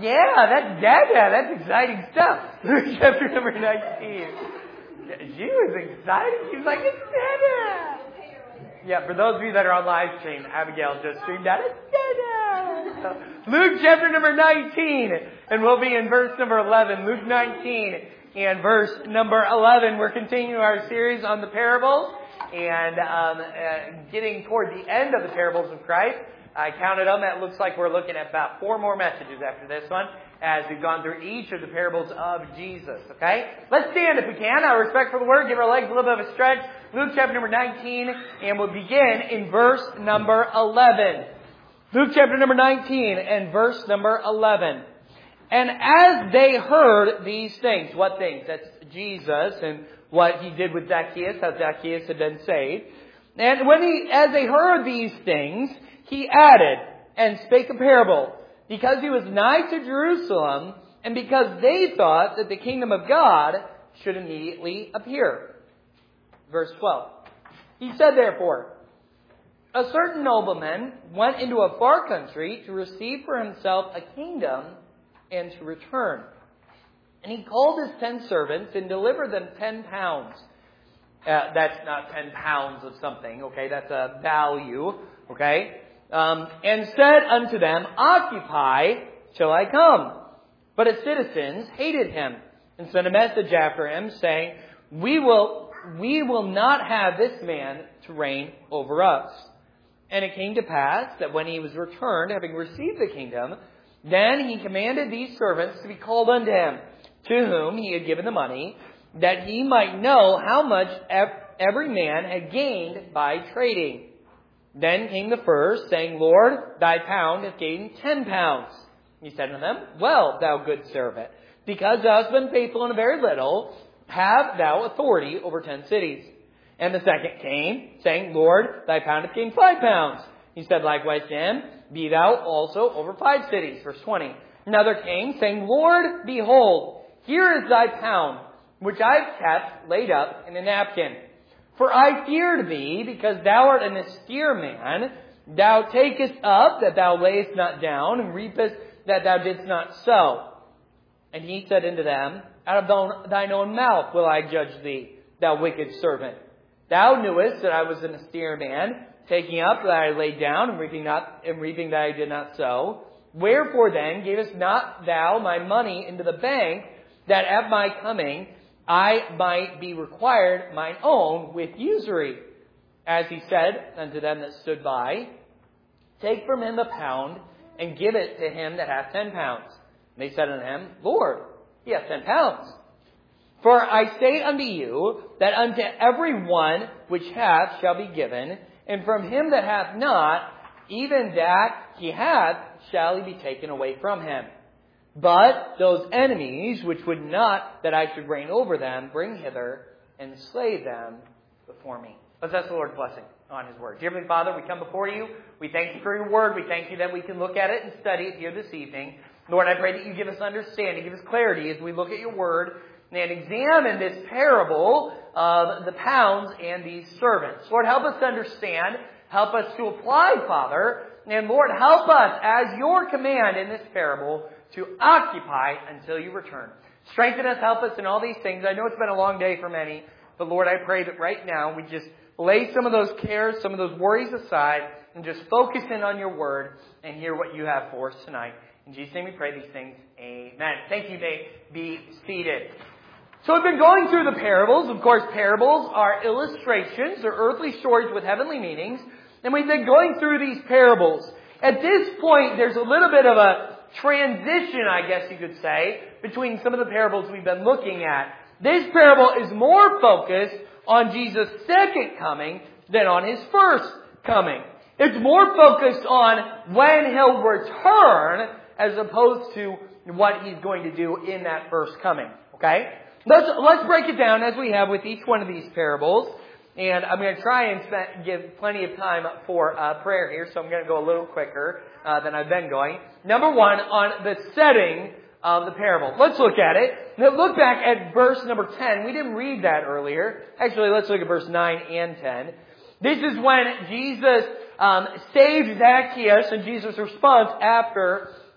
That's exciting stuff. Luke chapter number 19. She was excited. She was like, it's Dada. Yeah, for those of you that are on live stream, Abigail just streamed out, it's Dada. So, Luke chapter number 19. And we'll be in verse number 11. Luke 19 and verse number 11. We're continuing our series on the parables and getting toward the end of the parables of Christ. I counted them. It looks like we're looking at about 4 more messages after this one as we've gone through each of the parables of Jesus. Okay? Let's stand if we can. Out of respect for the Word, give our legs a little bit of a stretch. Luke chapter number 19, and we'll begin in verse number 11. Luke chapter number 19 and verse number 11. And as they heard these things, what things? That's Jesus and what he did with Zacchaeus, how Zacchaeus had been saved. And as they heard these things, he added and spake a parable, because he was nigh to Jerusalem, and because they thought that the kingdom of God should immediately appear. Verse 12. He said, therefore, a certain nobleman went into a far country to receive for himself a kingdom and to return. And he called his 10 servants and delivered them 10 pounds. That's not 10 pounds of something, okay? That's a value, okay? And said unto them, occupy till I come. But his citizens hated him and sent a message after him, saying, we will not have this man to reign over us. And it came to pass that when he was returned, having received the kingdom, then he commanded these servants to be called unto him, to whom he had given the money, that he might know how much every man had gained by trading. Then came the first, saying, Lord, thy pound hath gained 10 pounds. He said unto them, well, thou good servant, because thou hast been faithful in a very little, have thou authority over 10 cities. And the second came, saying, Lord, thy pound hath gained 5 pounds. He said likewise to him, be thou also over 5 cities. Verse 20. Another came, saying, Lord, behold, here is thy pound, which I have kept laid up in a napkin. For I feared thee, because thou art an austere man. Thou takest up that thou layest not down, and reapest that thou didst not sow. And he said unto them, out of thine own mouth will I judge thee, thou wicked servant. Thou knewest that I was an austere man, taking up that I laid down, and reaping that I did not sow. Wherefore then gavest not thou my money into the bank, that at my coming I might be required mine own with usury? As he said unto them that stood by, take from him a pound, and give it to him that hath 10 pounds. And they said unto him, Lord, he hath 10 pounds. For I say unto you, that unto every one which hath shall be given, and from him that hath not, even that he hath shall he be taken away from him. But those enemies which would not that I should reign over them, bring hither and slay them before me. Let's ask the Lord's blessing on His Word. Dear Heavenly Father, we come before you. We thank you for your Word. We thank you that we can look at it and study it here this evening. Lord, I pray that you give us understanding, give us clarity as we look at your Word and examine this parable of the pounds and these servants. Lord, help us to understand. Help us to apply, Father. And Lord, help us as your command in this parable to occupy until you return. Strengthen us, help us in all these things. I know it's been a long day for many, but Lord, I pray that right now we just lay some of those cares, some of those worries aside, and just focus in on your word and hear what you have for us tonight. In Jesus' name we pray these things. Amen. Thank you. May be seated. So we've been going through the parables. Of course, parables are illustrations. They're earthly stories with heavenly meanings. And we've been going through these parables. At this point, there's a little bit of a transition, I guess you could say, between some of the parables we've been looking at. This parable is more focused on Jesus' second coming than on His first coming. It's more focused on when He'll return as opposed to what He's going to do in that first coming. Okay? Let's break it down as we have with each one of these parables. And I'm going to try and give plenty of time for prayer here, so I'm going to go a little quicker than I've been going. Number one, on the setting of the parable. Let's look at it. Now look back at verse number 10. We didn't read that earlier. Actually, let's look at verse 9 and 10. This is when Jesus saved Zacchaeus, and Jesus' response after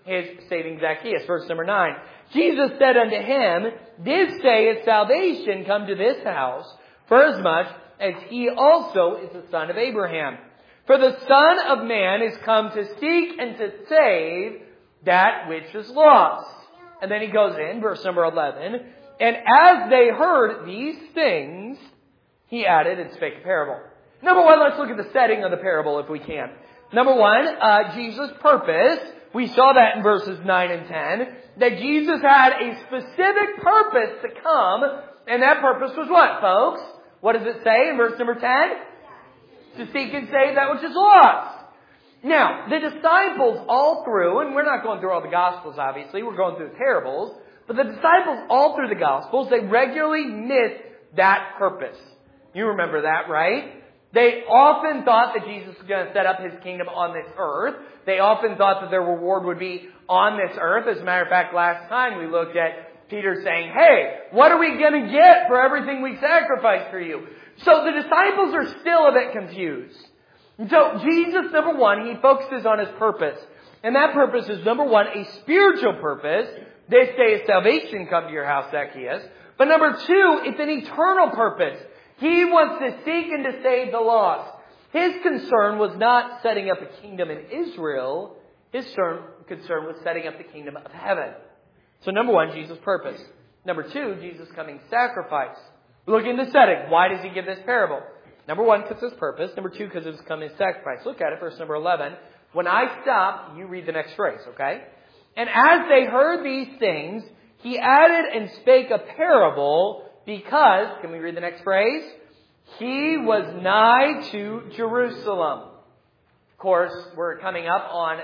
his saving Zacchaeus. Verse number 9. Jesus said unto him, This day is salvation come to this house, forasmuch as he also is the son of Abraham. For the Son of Man is come to seek and to save that which is lost. And then he goes in, verse number 11. And as they heard these things, he added and spake a parable. Number one, let's look at the setting of the parable if we can. Number one, Jesus' purpose. We saw that in verses 9 and 10. That Jesus had a specific purpose to come. And that purpose was what, folks? What does it say in verse number 10? To seek and save that which is lost. Now, the disciples all through, and we're not going through all the Gospels obviously, we're going through the parables, but the disciples all through the Gospels, they regularly missed that purpose. You remember that, right? They often thought that Jesus was going to set up His kingdom on this earth. They often thought that their reward would be on this earth. As a matter of fact, last time we looked at Peter saying, Hey, what are we going to get for everything we sacrificed for you? So the disciples are still a bit confused. And so Jesus, number one, He focuses on His purpose. And that purpose is, number one, a spiritual purpose. This day is salvation come to your house, Zacchaeus. But number two, it's an eternal purpose. He wants to seek and to save the lost. His concern was not setting up a kingdom in Israel. His concern was setting up the kingdom of heaven. So number one, Jesus' purpose. Number two, Jesus' coming sacrifice. Look in the setting. Why does He give this parable? Number one, because of His purpose. Number two, because of His coming sacrifice. Look at it, verse number 11. When I stop, you read the next phrase, okay? And as they heard these things, He added and spake a parable because, can we read the next phrase? He was nigh to Jerusalem. Of course, we're coming up on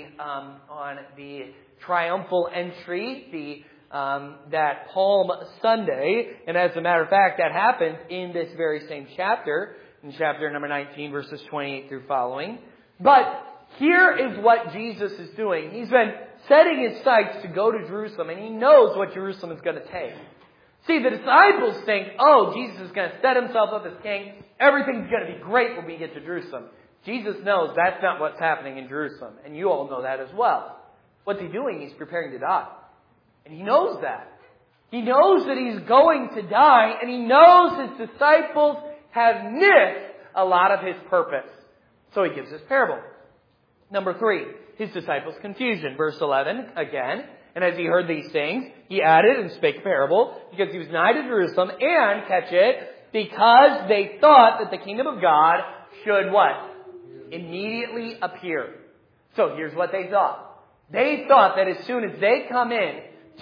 the triumphal entry, that Palm Sunday. And as a matter of fact, that happens in this very same chapter, in chapter number 19, verses 28 through following. But here is what Jesus is doing. He's been setting His sights to go to Jerusalem, and He knows what Jerusalem is going to take. See, the disciples think, Jesus is going to set Himself up as king. Everything's going to be great when we get to Jerusalem. Jesus knows that's not what's happening in Jerusalem. And you all know that as well. What's He doing? He's preparing to die. And He knows that. He knows that He's going to die. And He knows His disciples have missed a lot of His purpose. So He gives this parable. Number three, His disciples' confusion. Verse 11, again. And as He heard these things, He added and spake a parable, because He was nigh to Jerusalem, and, catch it, because they thought that the kingdom of God should what? Immediately appear. So here's what they thought. They thought that as soon as they come in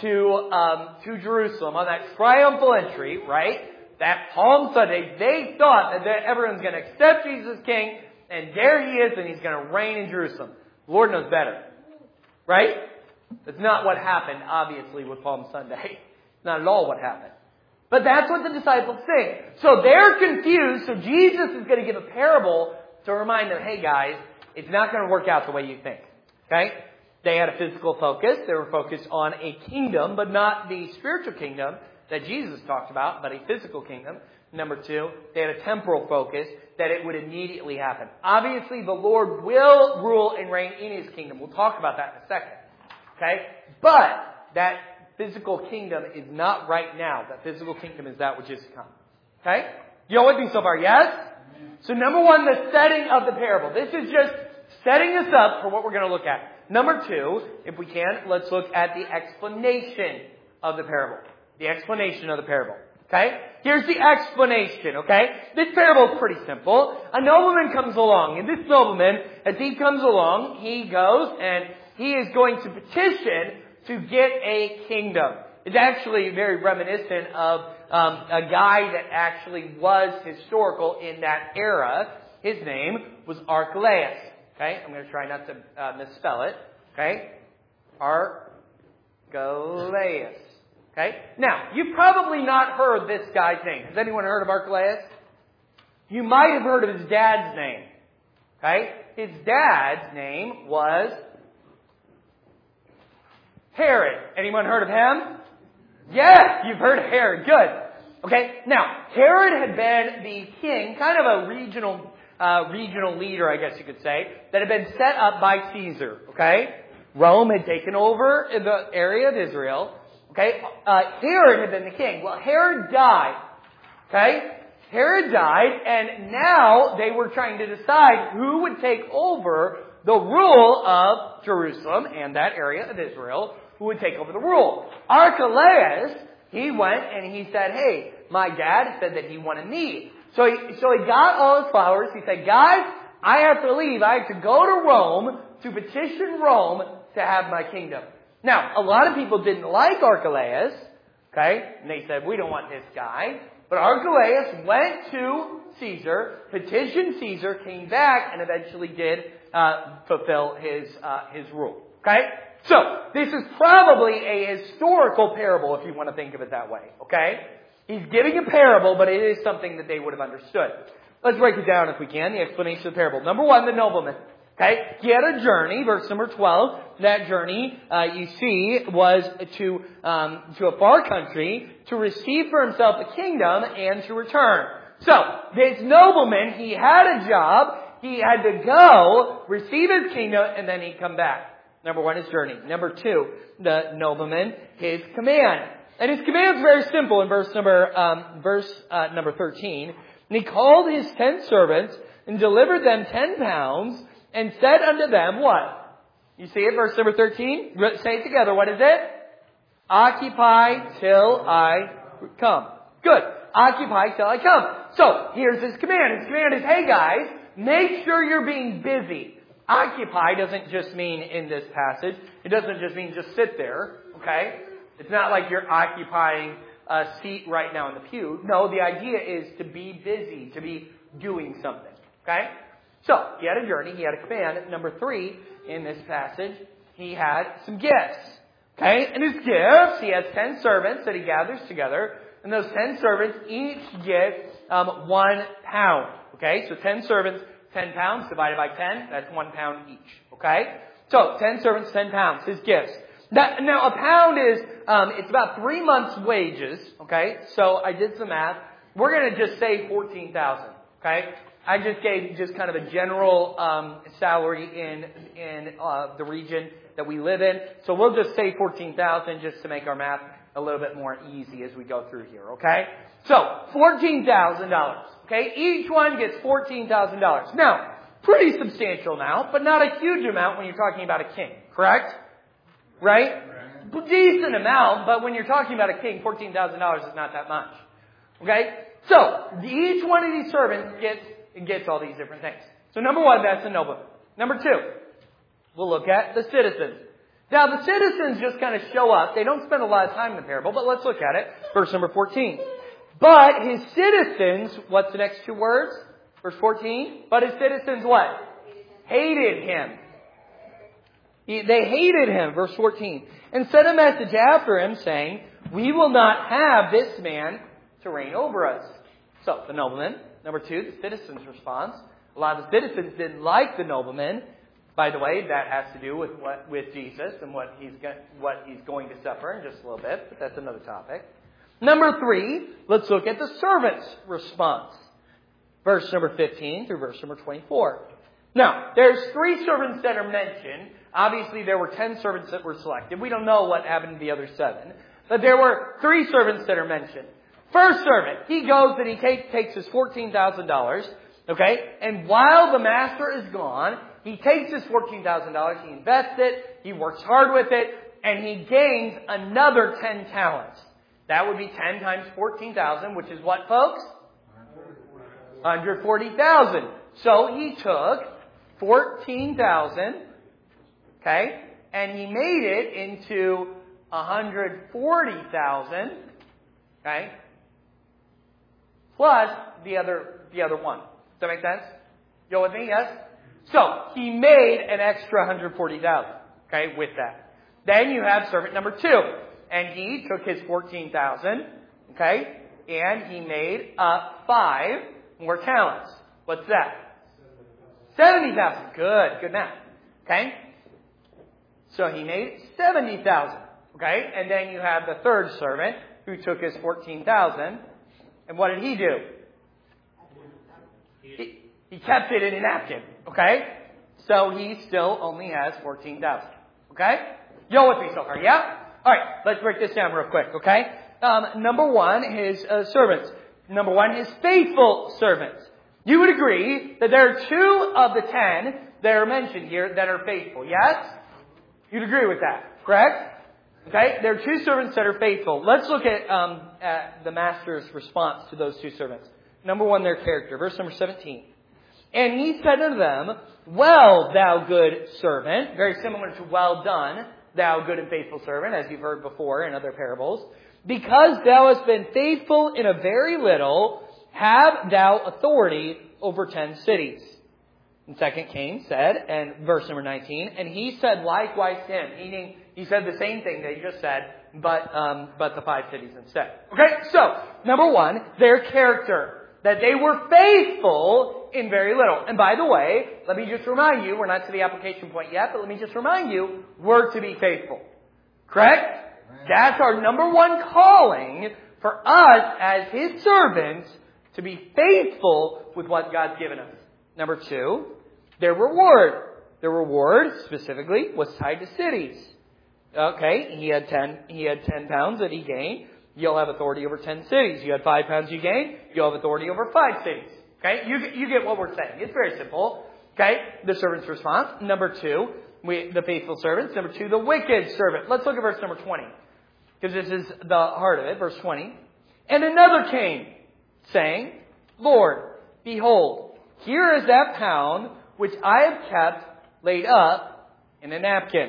to Jerusalem on that triumphal entry, right? That Palm Sunday, they thought that everyone's going to accept Jesus as king, and there He is, and He's going to reign in Jerusalem. The Lord knows better. Right? That's not what happened, obviously, with Palm Sunday. Not at all what happened. But that's what the disciples think. So they're confused, so Jesus is going to give a parable to remind them, hey guys, it's not going to work out the way you think. Okay? They had a physical focus. They were focused on a kingdom, but not the spiritual kingdom that Jesus talked about, but a physical kingdom. Number two, they had a temporal focus that it would immediately happen. Obviously, the Lord will rule and reign in His kingdom. We'll talk about that in a second. Okay? But that physical kingdom is not right now. That physical kingdom is that which is to come. Okay? You all with me so far? Yes? So number one, the setting of the parable. This is just setting us up for what we're going to look at. Number two, if we can, let's look at the explanation of the parable. The explanation of the parable. Okay? Here's the explanation, okay? This parable is pretty simple. A nobleman comes along, and this nobleman, as he comes along, he goes and he is going to petition to get a kingdom. It's actually very reminiscent of a guy that actually was historical in that era. His name was Archelaus. Okay? I'm going to try not to misspell it. Okay? Archelaus. Okay? Now, you've probably not heard this guy's name. Has anyone heard of Archelaus? You might have heard of his dad's name. Okay? His dad's name was Herod. Anyone heard of him? Yes, you've heard of Herod. Good. Okay? Now, Herod had been the king, kind of a regional leader, I guess you could say, that had been set up by Caesar. Okay? Rome had taken over the area of Israel. Okay, Herod had been the king. Well, Herod died. Okay, Herod died, and now they were trying to decide who would take over the rule of Jerusalem and that area of Israel, who would take over the rule. Archelaus, he went and he said, hey, my dad said that he wanted me. So he got all his followers. He said, guys, I have to leave. I have to go to Rome to petition Rome to have my kingdom. Now, a lot of people didn't like Archelaus, okay? And they said, we don't want this guy. But Archelaus went to Caesar, petitioned Caesar, came back, and eventually did fulfill his rule. Okay? So, this is probably a historical parable, if you want to think of it that way. Okay? He's giving a parable, but it is something that they would have understood. Let's break it down if we can, the explanation of the parable. Number one, the nobleman. Okay? He had a journey, verse number 12. That journey, you see, was to a far country to receive for himself a kingdom and to return. So, this nobleman, he had a job. He had to go, receive his kingdom, and then he'd come back. Number one, his journey. Number two, the nobleman, his command. And his command is very simple in verse number 13. And he called his 10 servants and delivered them 10 pounds and said unto them, what? You see it, verse number 13? Say it together. What is it? Occupy till I come. Good. Occupy till I come. So, here's his command. His command is, hey guys, make sure you're being busy. Occupy doesn't just mean in this passage. It doesn't just mean just sit there. Okay? It's not like you're occupying a seat right now in the pew. No, the idea is to be busy, to be doing something. Okay? So, he had a journey, he had a command. Number 3, in this passage, he had some gifts. Okay? And his gifts, he has 10 servants that he gathers together. And those 10 servants each get 1 pound. Okay? So 10 servants, 10 pounds divided by 10, that's 1 pound each. Okay? So, 10 servants, 10 pounds, his gifts. Now, a pound is, it's about 3 months' wages. Okay? So, I did some math. We're going to just say 14,000. Okay? I just gave just kind of a general salary in the region that we live in. So we'll just say 14,000 just to make our math a little bit more easy as we go through here, okay? So, $14,000, okay? Each one gets $14,000. Now, pretty substantial amount, but not a huge amount when you're talking about a king, correct? Right? Decent amount, but when you're talking about a king, $14,000 is not that much. Okay? So, each one of these servants gets all these different things. So number 1, that's the nobleman. Number 2, we'll look at the citizens. Now the citizens just kind of show up. They don't spend a lot of time in the parable, but let's look at it. Verse number 14. But his citizens, what's the next 2 words? Verse 14. But his citizens what? Hated him. They hated him, verse 14. And sent a message after him saying, we will not have this man to reign over us. So, the nobleman. Number 2, the citizens' response. A lot of the citizens didn't like the nobleman. By the way, that has to do with Jesus and what he's going to suffer in just a little bit, but that's another topic. Number 3, let's look at the servants' response. Verse number 15 through verse number 24. Now, there's 3 servants that are mentioned. Obviously, there were 10 servants that were selected. We don't know what happened to the other 7. But there were 3 servants that are mentioned. First servant, he goes and he takes his $14,000, okay? And while the master is gone, he takes his $14,000, he invests it, he works hard with it, and he gains another 10 talents. That would be 10 times 14,000, which is what, folks? 140,000. So he took 14,000, okay? And he made it into 140,000, okay? Plus the other one. Does that make sense? You with me? Yes? So, he made an extra 140,000. Okay, with that. Then you have servant number 2. And he took his 14,000. Okay, and he made 5 more talents. What's that? 70,000. Good math. Okay? So he made 70,000. Okay, and then you have the third servant who took his 14,000. And what did he do? He kept it in a napkin. Okay? So he still only has 14,000. Okay? Y'all with me so far, yeah? Alright, let's break this down real quick, okay? Number one, his servants. Number one, his faithful servants. You would agree that there are 2 of the 10 that are mentioned here that are faithful, yes? You'd agree with that, correct? Okay, there are 2 servants that are faithful. Let's look at the master's response to those 2 servants. Number one, their character. Verse number 17. And he said unto them, Well, thou good servant. Very similar to well done, thou good and faithful servant, as you've heard before in other parables. Because thou hast been faithful in a very little, have thou authority over 10 cities. And 2 Kings said, and verse number 19, and he said likewise to him, meaning he said the same thing that he just said, but the 5 cities instead. Okay, so, number one, their character. That they were faithful in very little. And by the way, let me just remind you, we're not to the application point yet, but let me just remind you, we're to be faithful. Correct? That's our number one calling for us as His servants to be faithful with what God's given us. Number 2, their reward. Their reward, specifically, was tied to cities. Okay, he had 10 pounds that he gained. You'll have authority over 10 cities. You had 5 pounds you gained. You'll have authority over 5 cities. Okay? You get what we're saying. It's very simple. Okay? The servant's response. Number 2, the faithful servants. Number 2, the wicked servant. Let's look at verse number 20. Because this is the heart of it. Verse 20. And another came, saying, Lord, behold, here is that pound which I have kept laid up in a napkin.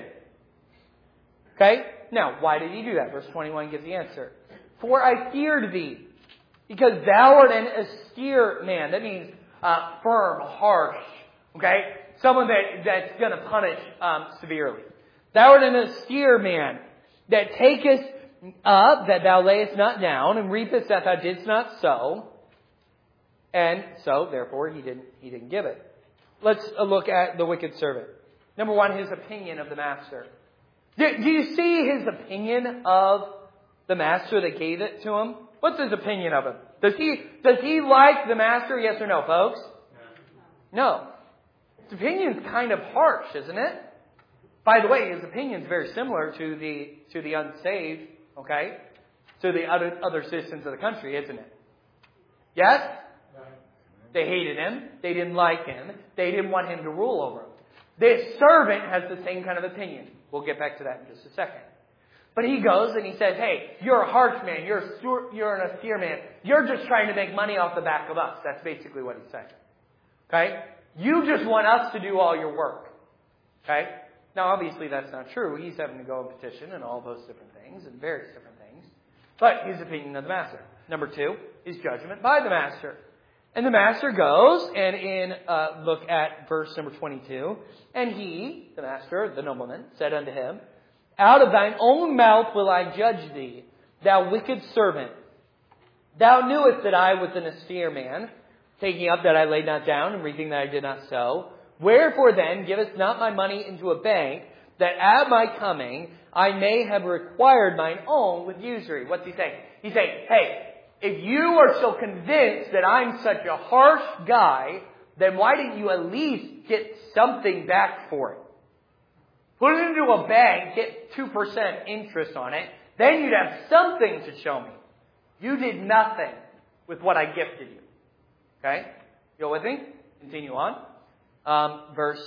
Okay? Now, why did he do that? Verse 21 gives the answer. For I feared thee, because thou art an austere man. That means firm, harsh. Okay? Someone that's going to punish severely. Thou art an austere man, that takest up that thou layest not down, and reapest that thou didst not sow. And so, therefore, he didn't give it. Let's look at the wicked servant. Number one, his opinion of the master. Do you see his opinion of the master that gave it to him? What's his opinion of him? Does he like the master? Yes or no, folks? No. His opinion's kind of harsh, isn't it? By the way, his opinion's very similar to the unsaved, okay? To the other citizens of the country, isn't it? Yes? They hated him. They didn't like him. They didn't want him to rule over them. This servant has the same kind of opinion. We'll get back to that in just a second. But he goes and he says, hey, you're a harsh man. You're an austere man. You're just trying to make money off the back of us. That's basically what he's saying. Okay? You just want us to do all your work. Okay? Now, obviously, that's not true. He's having to go and petition and all those different things and various different things. But his opinion of the master. Number 2, his judgment by the master. And the master goes and look at verse number 22. And he, the master, the nobleman, said unto him, out of thine own mouth will I judge thee, thou wicked servant. Thou knewest that I was an austere man, taking up that I laid not down, and reaping that I did not sow. Wherefore then givest not my money into a bank, that at my coming I may have required mine own with usury? What's he saying? He's saying, hey, if you are so convinced that I'm such a harsh guy, then why didn't you at least get something back for it? Put it into a bank, get 2% interest on it, then you'd have something to show me. You did nothing with what I gifted you. Okay? You with me? Continue on. Verse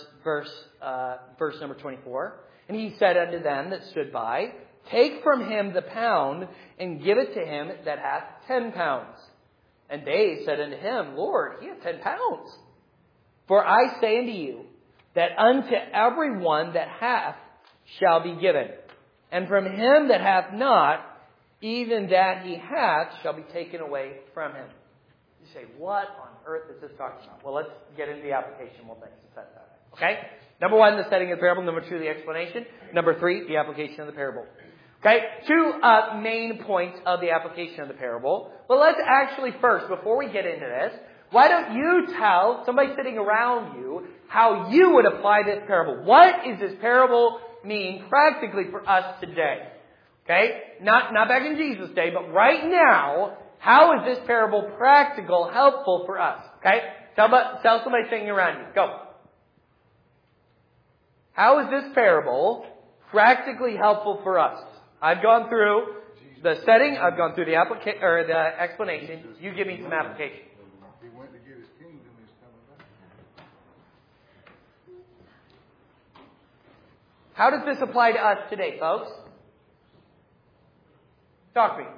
number 24. And he said unto them that stood by, take from him the pound, and give it to him that hath 10 pounds. And they said unto him, Lord, he hath 10 pounds. For I say unto you, that unto every one that hath shall be given. And from him that hath not, even that he hath shall be taken away from him. You say, what on earth is this talking about? Well, let's get into the application. We'll make some sense out of it. Okay? Number 1, the setting of the parable. Number 2, the explanation. Number 3, the application of the parable. Okay? 2 main points of the application of the parable. But let's actually first, before we get into this, why don't you tell somebody sitting around you how you would apply this parable? What does this parable mean practically for us today? Okay? Not back in Jesus' day, but right now, how is this parable practical, helpful for us? Okay? Tell somebody sitting around you. Go. How is this parable practically helpful for us. I've gone through the setting. I've gone through the explanation. You give me some application. He went to get his kingdom. He's coming back. How does this apply to us today, folks? Talk to me.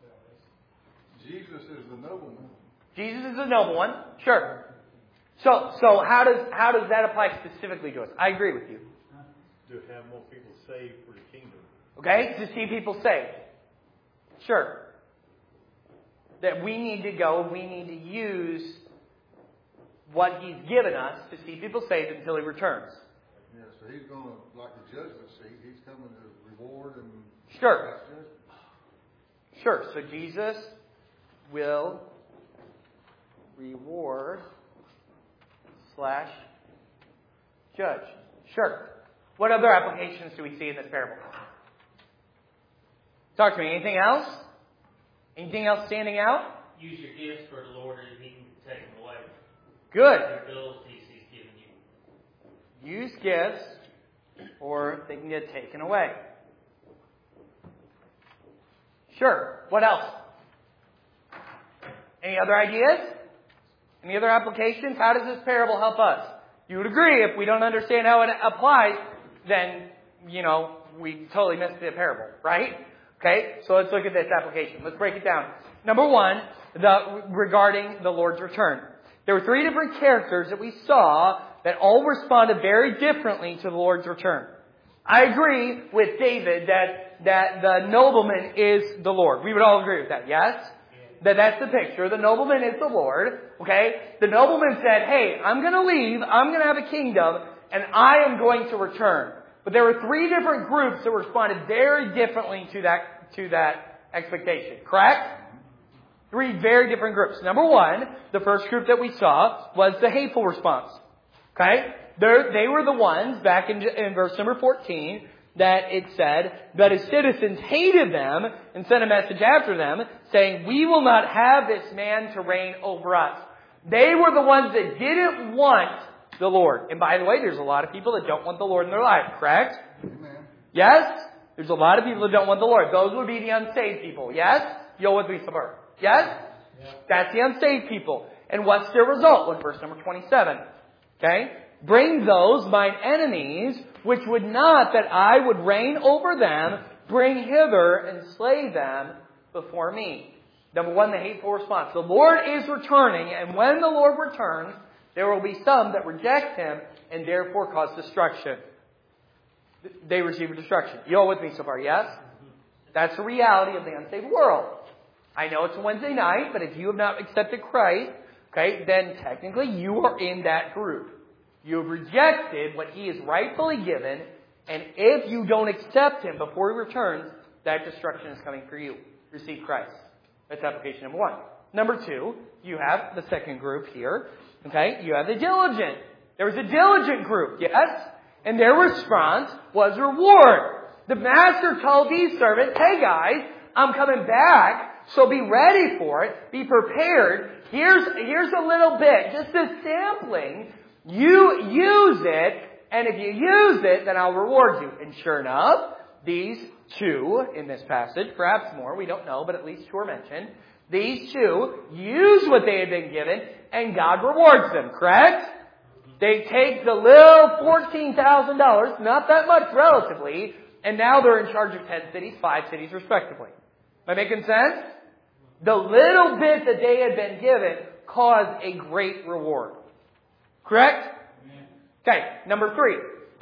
Jesus is the nobleman. Jesus is the noble one. Sure. So how does that apply specifically to us? I agree with you. To have more people saved for the kingdom. Okay? To see people saved. Sure. That we need to go, we need to use what He's given us to see people saved until He returns. Yeah, so He's going to, like the judgment seat, He's coming to reward and... Sure. Sure. So Jesus will reward / judge. Sure. What other applications do we see in this parable? Talk to me. Anything else? Anything else standing out? Use your gifts for the Lord and He can take them away. Good. The abilities He's given you. Use gifts or they can get taken away. Sure. What else? Any other ideas? Any other applications? How does this parable help us? You would agree if we don't understand how it applies, then, we totally missed the parable, right? Okay, so let's look at this application. Let's break it down. Number one, regarding the Lord's return. There were 3 different characters that we saw that all responded very differently to the Lord's return. I agree with David that the nobleman is the Lord. We would all agree with that, yes? That's the picture. The nobleman is the Lord. Okay? The nobleman said, hey, I'm going to leave. I'm going to have a kingdom. And I am going to return. But there were 3 different groups that responded very differently to that expectation. Correct? 3 very different groups. Number one, the first group that we saw was the hateful response. Okay? They were the ones, back in verse number 14, that it said that his citizens hated them and sent a message after them saying, we will not have this man to reign over us. They were the ones that didn't want the Lord. And by the way, there's a lot of people that don't want the Lord in their life, correct? Amen. Yes? There's a lot of people that don't want the Lord. Those would be the unsaved people. Yes? Yo with me, Sabar. Yes? Yeah. That's the unsaved people. And what's their result? Look, verse number 27. Okay? Bring those mine enemies, which would not that I would reign over them, bring hither and slay them before me. Number one, the hateful response. The Lord is returning, and when the Lord returns, there will be some that reject Him and therefore cause destruction. They receive destruction. You all with me so far, yes? That's the reality of the unsaved world. I know it's a Wednesday night, but if you have not accepted Christ, okay, then technically you are in that group. You have rejected what He is rightfully given, and if you don't accept Him before He returns, that destruction is coming for you. Receive Christ. That's application number one. Number two, you have the second group here. Okay, you have the diligent. There was a diligent group, yes? And their response was reward. The master told these servants, hey guys, I'm coming back, so be ready for it. Be prepared. Here's a little bit, just a sampling. You use it, and if you use it, then I'll reward you. And sure enough, these 2 in this passage, perhaps more, we don't know, but at least 2 are mentioned. These 2 use what they had been given, and God rewards them, correct? They take the little $14,000, not that much relatively, and now they're in charge of 10 cities, 5 cities respectively. Am I making sense? The little bit that they had been given caused a great reward. Correct? Okay, number 3.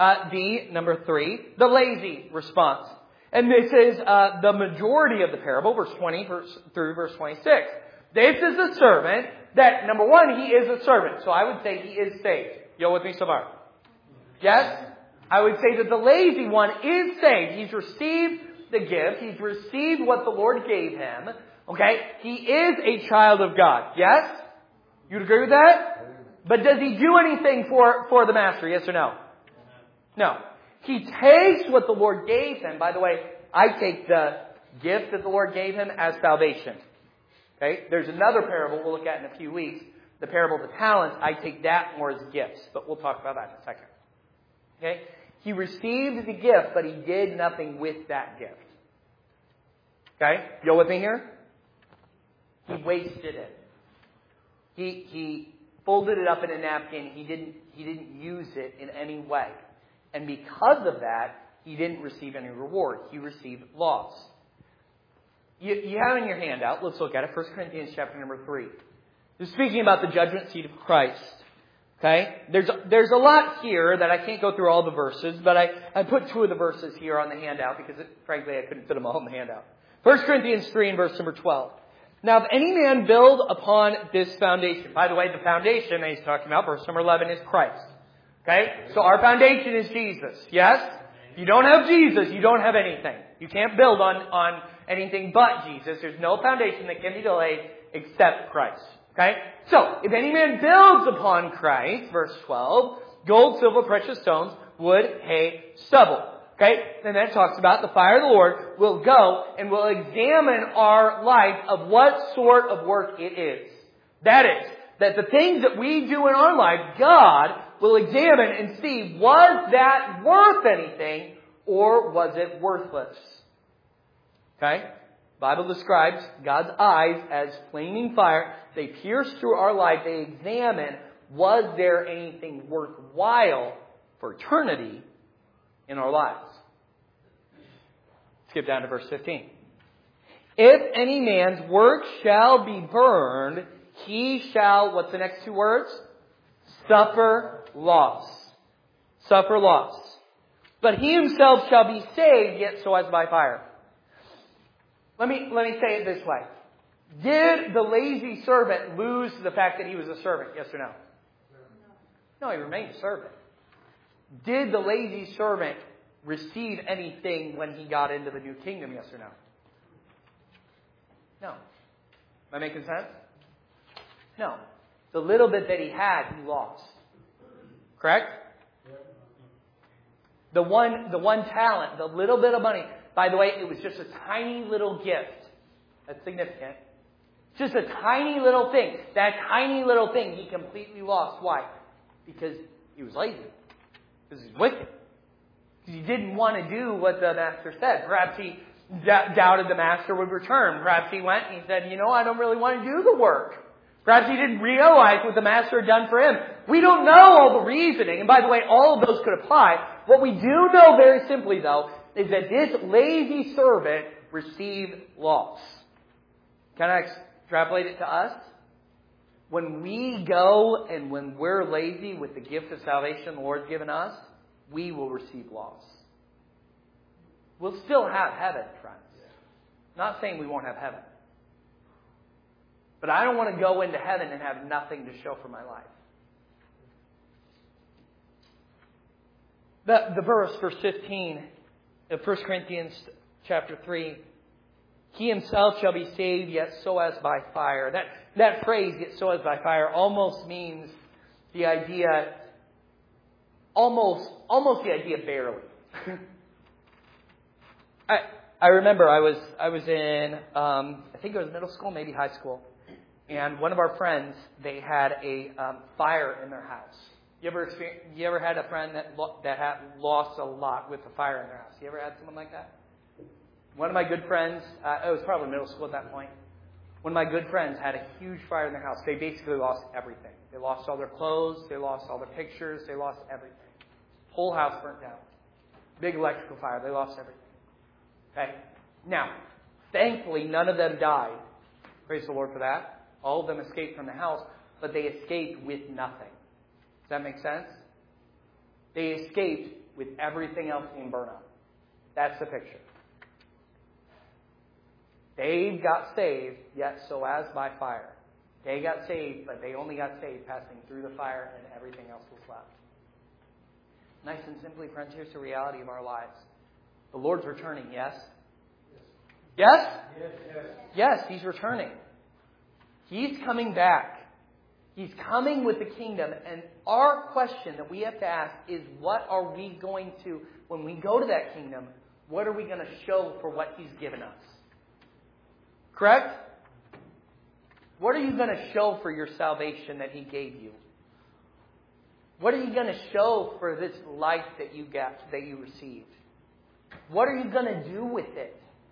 The lazy response. And this is the majority of the parable, verse 20 through verse 26. This is a servant that, number one, he is a servant. So I would say he is saved. You with me so far? Yes? I would say that the lazy one is saved. He's received the gift. He's received what the Lord gave him. Okay? He is a child of God. Yes? You'd agree with that? But does he do anything for the master? Yes or no? No. He takes what the Lord gave him. By the way, I take the gift that the Lord gave him as salvation. Okay? There's another parable we'll look at in a few weeks. The parable of the talents. I take that more as gifts. But we'll talk about that in a second. Okay? He received the gift, but he did nothing with that gift. Okay? You with me here? He wasted it. He folded it up in a napkin. He didn't use it in any way. And because of that, he didn't receive any reward. He received loss. You have in your handout, let's look at it, 1 Corinthians chapter number 3. It's speaking about the judgment seat of Christ. Okay? There's a lot here that I can't go through all the verses, but I put 2 of the verses here on the handout because, frankly, I couldn't fit them all in the handout. 1 Corinthians 3 and verse number 12. Now, if any man build upon this foundation, by the way, the foundation that he's talking about, verse number 11, is Christ. Okay? So our foundation is Jesus. Yes? If you don't have Jesus, you don't have anything. You can't build on anything but Jesus. There's no foundation that can be laid except Christ. Okay? So, if any man builds upon Christ, verse 12, gold, silver, precious stones, wood, hay, stubble. Okay? And that talks about the fire of the Lord will go and will examine our life of what sort of work it is. That is, that the things that we do in our life, God will examine and see, was that worth anything or was it worthless? Okay? The Bible describes God's eyes as flaming fire. They pierce through our life. They examine, was there anything worthwhile for eternity in our lives? Skip down to verse 15. If any man's work shall be burned, he shall, what's the next 2 words? Suffer loss. Suffer loss. But he himself shall be saved, yet so as by fire. Let me say it this way. Did the lazy servant lose the fact that he was a servant? Yes or no? No, he remained a servant. Did the lazy servant receive anything when he got into the new kingdom? Yes or no? No. Am I making sense? No. The little bit that he had, he lost. Correct? The one talent, the little bit of money. By the way, it was just a tiny little gift. That's significant. Just a tiny little thing. That tiny little thing he completely lost. Why? Because he was lazy. Because he's wicked. Because he didn't want to do what the master said. Perhaps he doubted the master would return. Perhaps he went and he said, I don't really want to do the work. Perhaps he didn't realize what the master had done for him. We don't know all the reasoning. And by the way, all of those could apply. What we do know very simply, though, is that this lazy servant received loss. Can I extrapolate it to us? When we go and when we're lazy with the gift of salvation the Lord's given us, we will receive loss. We'll still have heaven, friends. Not saying we won't have heaven. But I don't want to go into heaven and have nothing to show for my life. The verse 15 of 1 Corinthians chapter 3, he himself shall be saved, yet so as by fire. That phrase, yet so as by fire, almost means the idea, almost the idea barely. I remember I was in, I think it was middle school, maybe high school. And one of our friends, they had a fire in their house. You ever had a friend that had lost a lot with the fire in their house? You ever had someone like that? One of my good friends, it was probably middle school at that point. One of my good friends had a huge fire in their house. They basically lost everything. They lost all their clothes. They lost all their pictures. They lost everything. Whole house burnt down. Big electrical fire. They lost everything. Okay? Now, thankfully, none of them died. Praise the Lord for that. All of them escaped from the house, but they escaped with nothing. Does that make sense? They escaped with everything else being burned up. That's the picture. They got saved, yet so as by fire. They got saved, but they only got saved passing through the fire and everything else was left. Nice and simply, friends, here's the reality of our lives. The Lord's returning, yes? Yes? Yes, He's returning. He's coming back. He's coming with the kingdom. And our question that we have to ask is, what are we going to, when we go to that kingdom, what are we going to show for what He's given us? Correct? What are you going to show for your salvation that He gave you? What are you going to show for this life that you received? What are you going to do with it?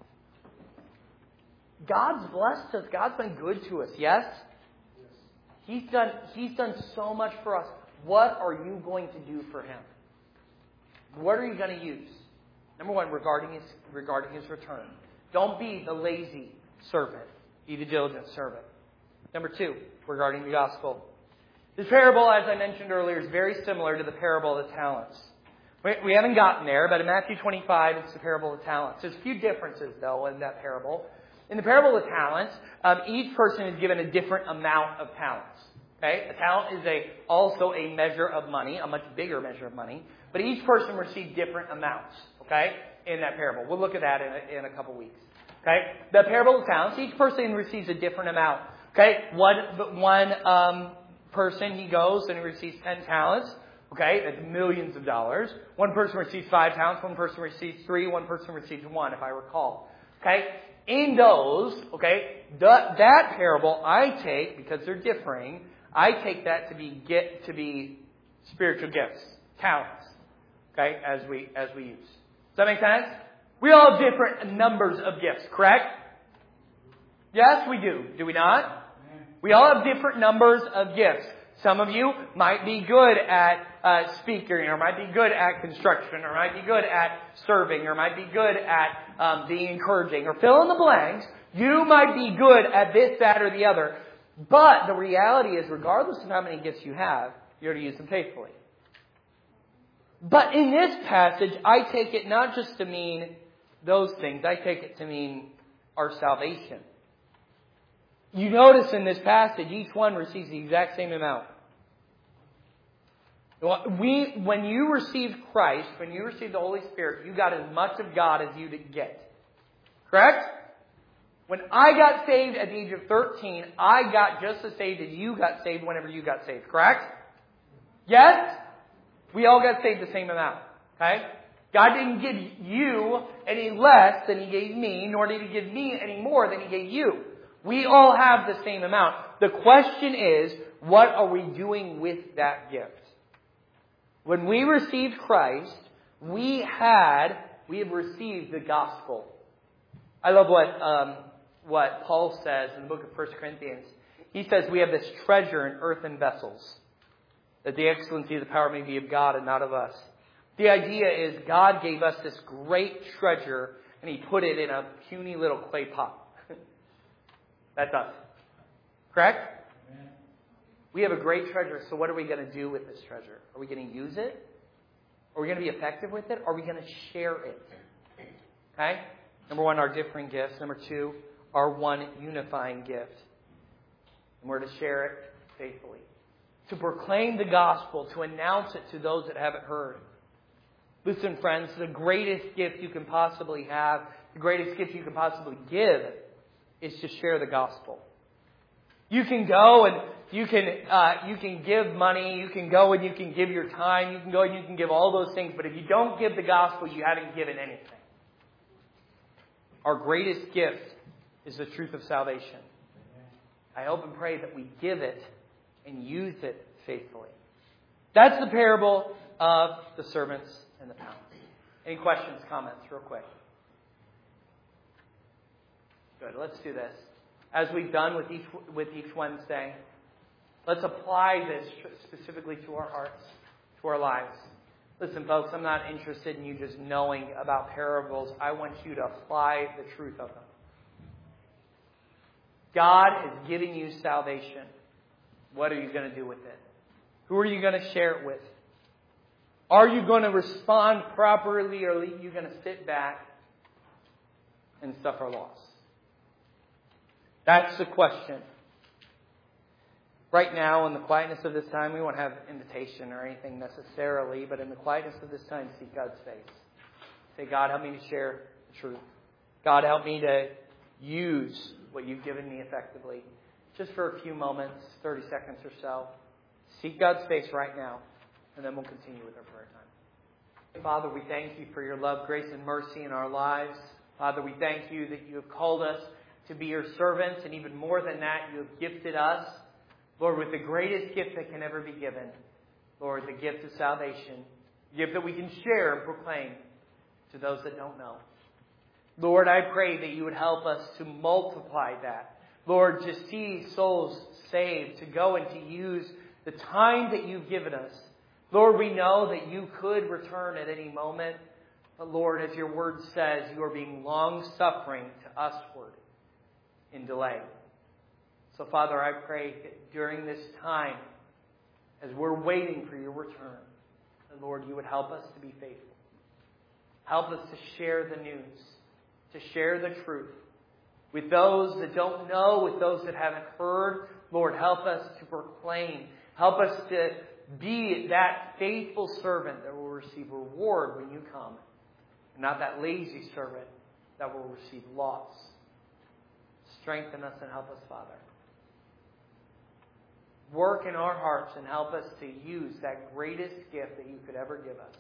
God's blessed us. God's been good to us. Yes? He's done so much for us. What are you going to do for Him? What are you going to use? Number one, regarding His return. Don't be the lazy servant. Be the diligent servant. Number two, regarding the gospel. This parable, as I mentioned earlier, is very similar to the parable of the talents. We haven't gotten there, but in Matthew 25, it's the parable of the talents. There's a few differences, though, in that parable. In the parable of the talents, each person is given a different amount of talents. Okay? A talent is also a measure of money, a much bigger measure of money. But each person received different amounts. Okay? In that parable. We'll look at that in a couple weeks. Okay? The parable of talents, each person receives a different amount. Okay? One person, he goes and he receives 10 talents. Okay? That's millions of dollars. One person receives 5 talents. One person receives 3. One person receives 1, if I recall. Okay? In those, okay, that parable I take, because they're differing, I take that to be spiritual gifts, talents. Okay? As we use. Does that make sense? We all have different numbers of gifts, correct? Yes, we do. Do we not? We all have different numbers of gifts. Some of you might be good at speaking, or might be good at construction, or might be good at serving, or might be good at being encouraging, or fill in the blanks. You might be good at this, that, or the other. But the reality is, regardless of how many gifts you have, you're to use them faithfully. But in this passage, I take it not just to mean those things. I take it to mean our salvation. You notice in this passage, each one receives the exact same amount. When you received Christ, when you received the Holy Spirit, you got as much of God as you did get. Correct? When I got saved at the age of 13, I got just as saved as you got saved whenever you got saved. Correct? Yes? We all got saved the same amount. Okay? God didn't give you any less than He gave me, nor did He give me any more than He gave you. We all have the same amount. The question is, what are we doing with that gift? When we received Christ, we have received the gospel. I love what Paul says in the book of 1 Corinthians. He says we have this treasure in earthen vessels, that the excellency of the power may be of God and not of us. The idea is God gave us this great treasure and He put it in a puny little clay pot. That's us. Correct? Amen. We have a great treasure, so what are we going to do with this treasure? Are we going to use it? Are we going to be effective with it? Are we going to share it? Okay? Number one, our differing gifts. Number two, our one unifying gift. And we're to share it faithfully. To proclaim the gospel, to announce it to those that haven't heard. Listen, friends, the greatest gift you can possibly have, the greatest gift you can possibly give, is to share the gospel. You can go and you can give money, you can go and you can give your time, you can go and you can give all those things, but if you don't give the gospel, you haven't given anything. Our greatest gift is the truth of salvation. I hope and pray that we give it and use it faithfully. That's the parable of the servants and the talents. Any questions, comments, real quick? Good. Let's do this. As we've done with each Wednesday, let's apply this specifically to our hearts, to our lives. Listen, folks, I'm not interested in you just knowing about parables. I want you to apply the truth of them. God is giving you salvation. What are you going to do with it? Who are you going to share it with? Are you going to respond properly, or are you going to sit back and suffer loss? That's the question. Right now, in the quietness of this time, we won't have invitation or anything necessarily, but in the quietness of this time, seek God's face. Say, God, help me to share the truth. God, help me to use what you've given me effectively. Just for a few moments, 30 seconds or so. Seek God's face right now, and then we'll continue with our prayer time. Father, we thank you for your love, grace, and mercy in our lives. Father, we thank you that you have called us to be your servants, and even more than that, you have gifted us, Lord, with the greatest gift that can ever be given. Lord, the gift of salvation, the gift that we can share and proclaim to those that don't know. Lord, I pray that you would help us to multiply that. Lord, to see souls saved, to go and to use the time that you've given us. Lord, we know that you could return at any moment. But Lord, as your word says, you are being long-suffering to usward in delay. So Father, I pray that during this time, as we're waiting for your return, that Lord, you would help us to be faithful. Help us to share the news, to share the truth with those that don't know, with those that haven't heard. Lord, help us to proclaim. Help us to be that faithful servant that will receive reward when you come. And not that lazy servant that will receive loss. Strengthen us and help us, Father. Work in our hearts and help us to use that greatest gift that you could ever give us.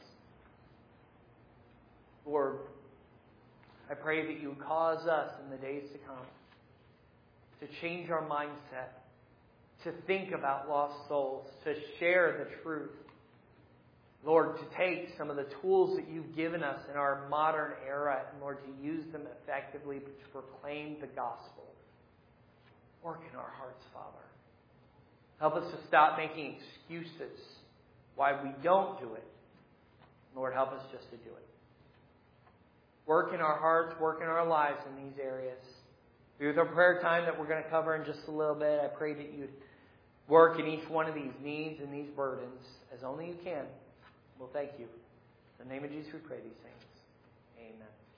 Lord, I pray that you would cause us in the days to come to change our mindset, to think about lost souls, to share the truth. Lord, to take some of the tools that you've given us in our modern era, and Lord, to use them effectively to proclaim the gospel. Work in our hearts, Father. Help us to stop making excuses why we don't do it. Lord, help us just to do it. Work in our hearts, work in our lives in these areas. Be with our prayer time that we're going to cover in just a little bit. I pray that you'd work in each one of these needs and these burdens as only you can. Well, thank you. In the name of Jesus we pray these things. Amen.